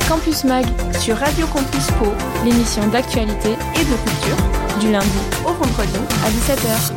Campus Mag sur Radio Campus Pau, l'émission d'actualité et de culture, du lundi au vendredi à 17h.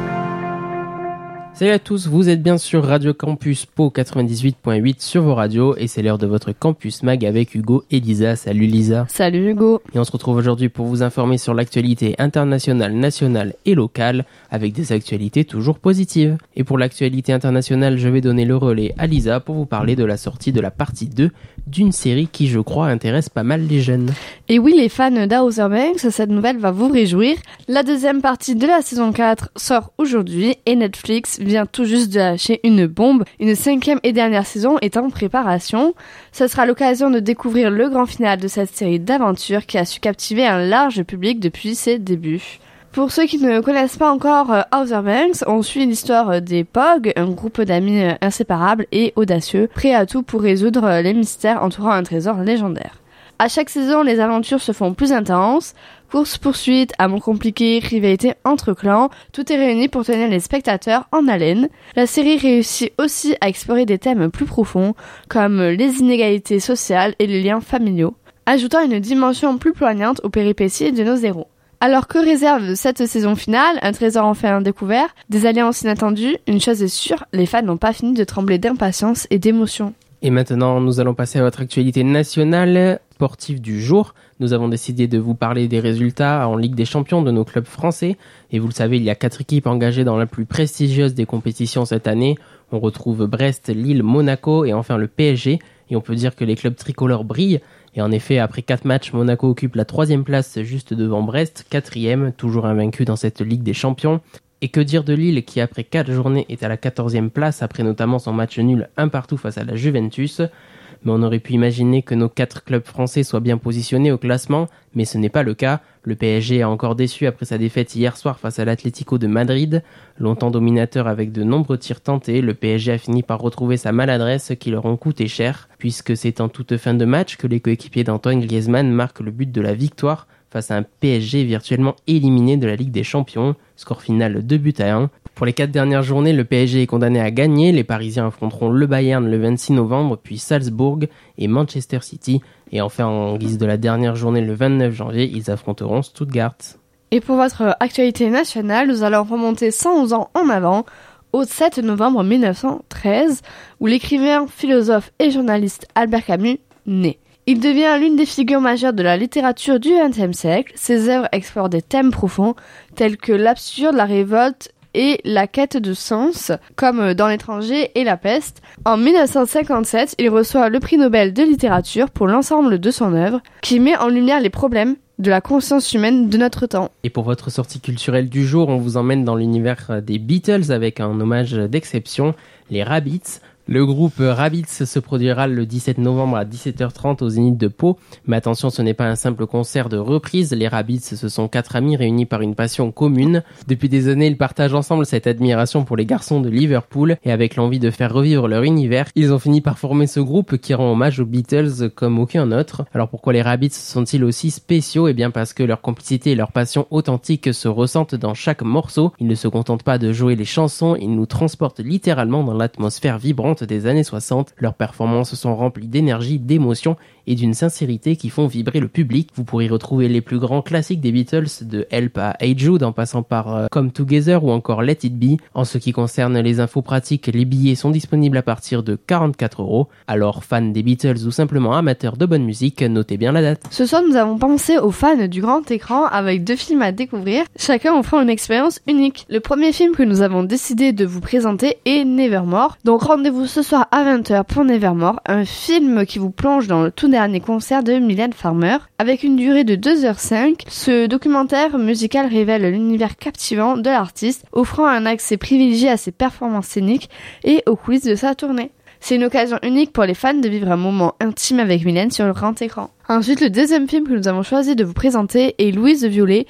Salut à tous, vous êtes bien sur Radio Campus Pau 98.8 sur vos radios et c'est l'heure de votre Campus Mag avec Hugo et Lisa. Salut Lisa. Salut Hugo. Et on se retrouve aujourd'hui pour vous informer sur l'actualité internationale, nationale et locale avec des actualités toujours positives. Et pour l'actualité internationale, je vais donner le relais à Lisa pour vous parler de la sortie de la partie 2 d'une série qui, je crois, intéresse pas mal les jeunes. Et oui, les fans d'Outer Banks, cette nouvelle va vous réjouir. La deuxième partie de la saison 4 sort aujourd'hui et Netflix vient tout juste de lâcher une bombe. Une 5e et dernière saison est en préparation. Ce sera l'occasion de découvrir le grand final de cette série d'aventures qui a su captiver un large public depuis ses débuts. Pour ceux qui ne connaissent pas encore Outer Banks, on suit l'histoire des POG, un groupe d'amis inséparables et audacieux, prêts à tout pour résoudre les mystères entourant un trésor légendaire. À chaque saison, les aventures se font plus intenses. Course-poursuite, amour compliqué, rivalité entre clans, tout est réuni pour tenir les spectateurs en haleine. La série réussit aussi à explorer des thèmes plus profonds, comme les inégalités sociales et les liens familiaux, ajoutant une dimension plus poignante aux péripéties de nos héros. Alors que réserve cette saison finale? Un trésor enfin découvert, des alliances inattendues, une chose est sûre, les fans n'ont pas fini de trembler d'impatience et d'émotion. Et maintenant, nous allons passer à votre actualité nationale sportive du jour. Nous avons décidé de vous parler des résultats en Ligue des Champions de nos clubs français. Et vous le savez, il y a 4 équipes engagées dans la plus prestigieuse des compétitions cette année. On retrouve Brest, Lille, Monaco et enfin le PSG. Et on peut dire que les clubs tricolores brillent. Et en effet, après 4 matchs, Monaco occupe la 3e place juste devant Brest, 4e, toujours invaincu dans cette Ligue des Champions. Et que dire de Lille qui, après 4 journées, est à la 14e place, après notamment son match nul 1-1 face à la Juventus. Mais on aurait pu imaginer que nos 4 clubs français soient bien positionnés au classement, mais ce n'est pas le cas. Le PSG a encore déçu après sa défaite hier soir face à l'Atlético de Madrid. Longtemps dominateur avec de nombreux tirs tentés, le PSG a fini par retrouver sa maladresse qui leur ont coûté cher, puisque c'est en toute fin de match que les coéquipiers d'Antoine Griezmann marquent le but de la victoire face à un PSG virtuellement éliminé de la Ligue des Champions. Score final 2-1. Pour les 4 dernières journées, le PSG est condamné à gagner. Les Parisiens affronteront le Bayern le 26 novembre, puis Salzbourg et Manchester City. Et enfin, en guise de la dernière journée, le 29 janvier, ils affronteront Stuttgart. Et pour votre actualité nationale, nous allons remonter 111 ans en avant, au 7 novembre 1913, où l'écrivain, philosophe et journaliste Albert Camus naît. Il devient l'une des figures majeures de la littérature du XXe siècle. Ses œuvres explorent des thèmes profonds tels que l'absurde, la révolte et la quête de sens, comme Dans l'étranger et La peste. En 1957, il reçoit le prix Nobel de littérature pour l'ensemble de son œuvre, qui met en lumière les problèmes de la conscience humaine de notre temps. Et pour votre sortie culturelle du jour, on vous emmène dans l'univers des Beatles avec un hommage d'exception, les Rabbits. Le groupe Rabbits se produira le 17 novembre à 17h30 au Zénith de Pau. Mais attention, ce n'est pas un simple concert de reprise. Les Rabbits, ce sont 4 amis réunis par une passion commune. Depuis des années, ils partagent ensemble cette admiration pour les garçons de Liverpool. Et avec l'envie de faire revivre leur univers, ils ont fini par former ce groupe qui rend hommage aux Beatles comme aucun autre. Alors pourquoi les Rabbits sont-ils aussi spéciaux? Eh bien parce que leur complicité et leur passion authentique se ressentent dans chaque morceau. Ils ne se contentent pas de jouer les chansons, ils nous transportent littéralement dans l'atmosphère vibrante des années 60. Leurs performances sont remplies d'énergie, d'émotion et d'une sincérité qui font vibrer le public. Vous pourrez retrouver les plus grands classiques des Beatles, de Help à Hey Jude en passant par Come Together ou encore Let It Be. En ce qui concerne les infos pratiques, les billets sont disponibles à partir de 44€. Alors fans des Beatles ou simplement amateurs de bonne musique, notez bien la date. Ce soir, nous avons pensé aux fans du grand écran avec 2 films à découvrir, chacun offrant une expérience unique. Le premier film que nous avons décidé de vous présenter est Nevermore. Donc rendez-vous ce soir à 20h pour Nevermore, un film qui vous plonge dans le tout dernier concert de Mylène Farmer. Avec une durée de 2h05, ce documentaire musical révèle l'univers captivant de l'artiste, offrant un accès privilégié à ses performances scéniques et aux coulisses de sa tournée. C'est une occasion unique pour les fans de vivre un moment intime avec Mylène sur le grand écran. Ensuite, le deuxième film que nous avons choisi de vous présenter est Louise Violet,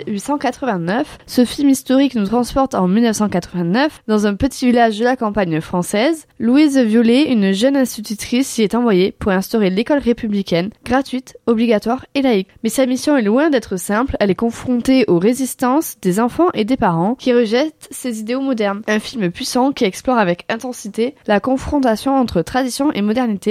1889. Ce film historique nous transporte en 1989 dans un petit village de la campagne française. Louise Violet, une jeune institutrice, y est envoyée pour instaurer l'école républicaine, gratuite, obligatoire et laïque. Mais sa mission est loin d'être simple, elle est confrontée aux résistances des enfants et des parents qui rejettent ces idéaux modernes. Un film puissant qui explore avec intensité la confrontation entre tradition et modernité,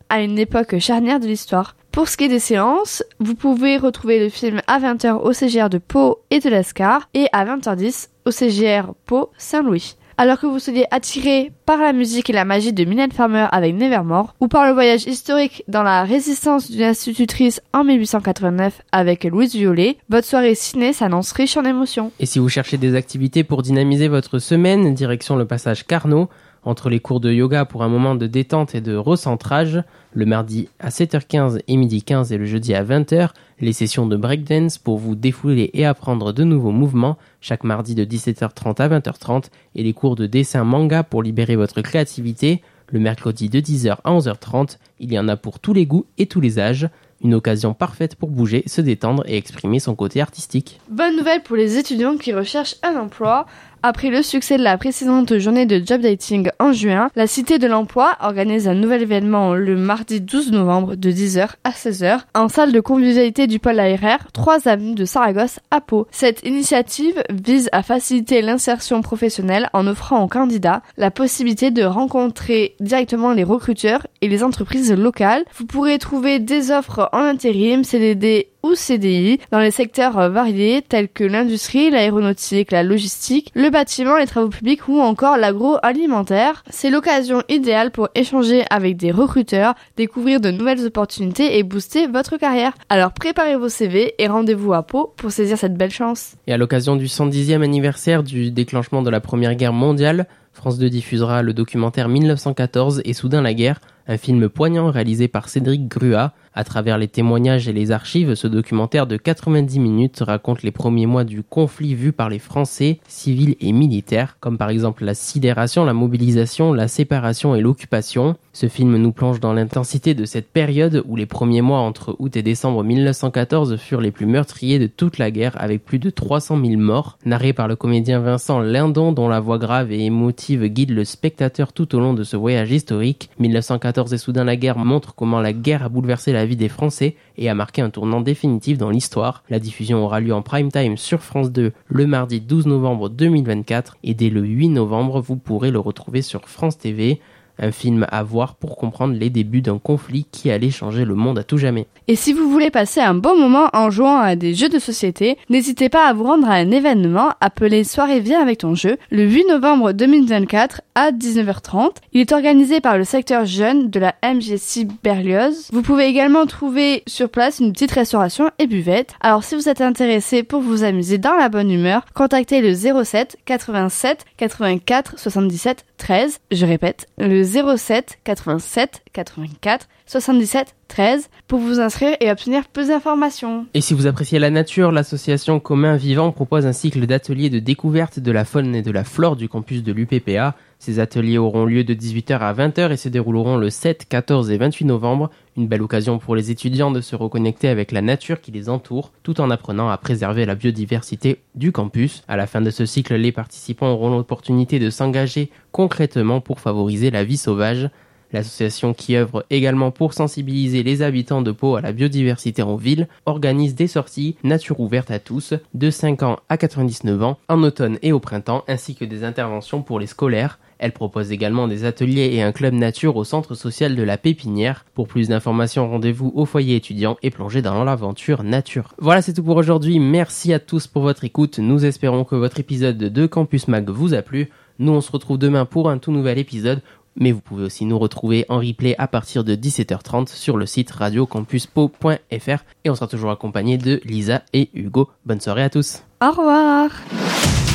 à une époque charnière de l'histoire. Pour ce qui est des séances, vous pouvez retrouver le film à 20h au CGR de Pau et de l'Escar et à 20h10 au CGR Pau Saint-Louis. Alors que vous soyez attiré par la musique et la magie de Mylène Farmer avec Nevermore, ou par le voyage historique dans la résistance d'une institutrice en 1889 avec Louise Violet, votre soirée ciné s'annonce riche en émotions. Et si vous cherchez des activités pour dynamiser votre semaine, direction le passage Carnot, entre les cours de yoga pour un moment de détente et de recentrage, le mardi à 7h15 et midi 15 et le jeudi à 20h, les sessions de breakdance pour vous défouler et apprendre de nouveaux mouvements, chaque mardi de 17h30 à 20h30, et les cours de dessin manga pour libérer votre créativité, le mercredi de 10h à 11h30, il y en a pour tous les goûts et tous les âges. Une occasion parfaite pour bouger, se détendre et exprimer son côté artistique. Bonne nouvelle pour les étudiants qui recherchent un emploi. Après le succès de la précédente journée de job dating en juin, la Cité de l'Emploi organise un nouvel événement le mardi 12 novembre de 10h à 16h en salle de convivialité du pôle ARR, 3 avenue de Saragosse à Pau. Cette initiative vise à faciliter l'insertion professionnelle en offrant aux candidats la possibilité de rencontrer directement les recruteurs et les entreprises locales. Vous pourrez trouver des offres en intérim, CDD ou CDI dans les secteurs variés tels que l'industrie, l'aéronautique, la logistique, le bâtiment, les travaux publics ou encore l'agroalimentaire. C'est l'occasion idéale pour échanger avec des recruteurs, découvrir de nouvelles opportunités et booster votre carrière. Alors préparez vos CV et rendez-vous à Pau pour saisir cette belle chance. Et à l'occasion du 110e anniversaire du déclenchement de la Première Guerre mondiale, France 2 diffusera le documentaire 1914 et Soudain la guerre, un film poignant réalisé par Cédric Gruat. À travers les témoignages et les archives, ce documentaire de 90 minutes raconte les premiers mois du conflit vu par les Français, civils et militaires, comme par exemple la sidération, la mobilisation, la séparation et l'occupation. Ce film nous plonge dans l'intensité de cette période où les premiers mois entre août et décembre 1914 furent les plus meurtriers de toute la guerre avec plus de 300 000 morts. Narré par le comédien Vincent Lindon dont la voix grave et émotive guide le spectateur tout au long de ce voyage historique, 1914 et Soudain la guerre montre comment la guerre a bouleversé la vie des Français et a marqué un tournant définitif dans l'histoire. La diffusion aura lieu en prime time sur France 2 le mardi 12 novembre 2024 et dès le 8 novembre vous pourrez le retrouver sur France TV. Un film à voir pour comprendre les débuts d'un conflit qui allait changer le monde à tout jamais. Et si vous voulez passer un bon moment en jouant à des jeux de société, n'hésitez pas à vous rendre à un événement appelé Soirée Viens avec ton jeu, le 8 novembre 2024 à 19h30. Il est organisé par le secteur jeune de la MJC Berlioz. Vous pouvez également trouver sur place une petite restauration et buvette. Alors si vous êtes intéressé pour vous amuser dans la bonne humeur, contactez le 07 87 84 77 13. Je répète, le 07 87 84 77 13 pour vous inscrire et obtenir plus d'informations. Et si vous appréciez la nature, l'association Commun Vivant propose un cycle d'ateliers de découverte de la faune et de la flore du campus de l'UPPA. Ces ateliers auront lieu de 18h à 20h et se dérouleront le 7, 14 et 28 novembre. Une belle occasion pour les étudiants de se reconnecter avec la nature qui les entoure, tout en apprenant à préserver la biodiversité du campus. À la fin de ce cycle, les participants auront l'opportunité de s'engager concrètement pour favoriser la vie sauvage. L'association qui œuvre également pour sensibiliser les habitants de Pau à la biodiversité en ville organise des sorties nature ouverte à tous de 5 ans à 99 ans en automne et au printemps ainsi que des interventions pour les scolaires. Elle propose également des ateliers et un club nature au centre social de la Pépinière. Pour plus d'informations, rendez-vous au foyer étudiant et plongez dans l'aventure nature. Voilà, c'est tout pour aujourd'hui. Merci à tous pour votre écoute. Nous espérons que votre épisode de Campus Mag vous a plu. Nous, on se retrouve demain pour un tout nouvel épisode. Mais vous pouvez aussi nous retrouver en replay à partir de 17h30 sur le site radiocampuspo.fr et on sera toujours accompagné de Lisa et Hugo. Bonne soirée à tous. Au revoir.